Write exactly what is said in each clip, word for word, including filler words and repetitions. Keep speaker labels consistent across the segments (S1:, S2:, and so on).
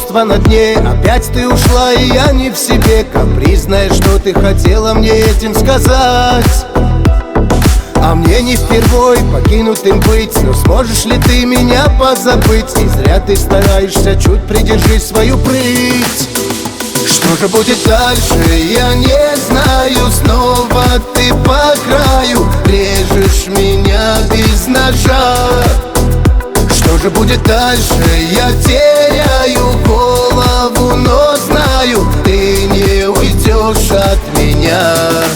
S1: чувства на дне. Опять ты ушла, и я не в себе. Капризная, что ты хотела мне этим сказать? А мне не впервой покинутым быть. Но сможешь ли ты меня позабыть? И зря ты стараешься, чуть придержи свою прыть. Что же будет дальше, я не знаю. Снова ты по краю режешь меня без ножа. Что же будет дальше, я теряю голову, но знаю, ты не уйдешь от меня.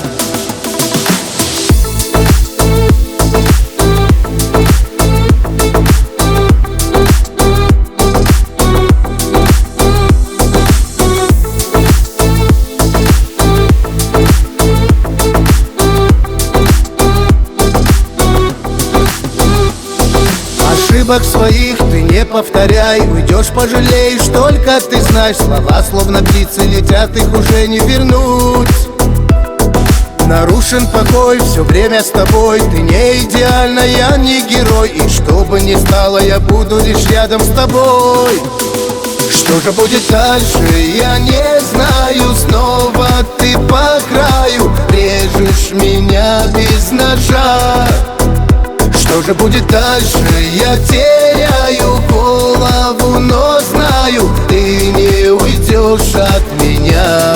S1: Ошибок своих ты не повторяй. Уйдешь, пожалеешь, только ты знаешь. Слова словно птицы летят, их уже не вернуть. Нарушен покой, все время с тобой. Ты не идеальна, я не герой. И что бы ни стало, я буду лишь рядом с тобой. Что же будет дальше, я не знаю. Снова ты по краю режешь меня без ножа. Что же будет дальше, я теряю голову, но знаю, ты не уйдешь от меня.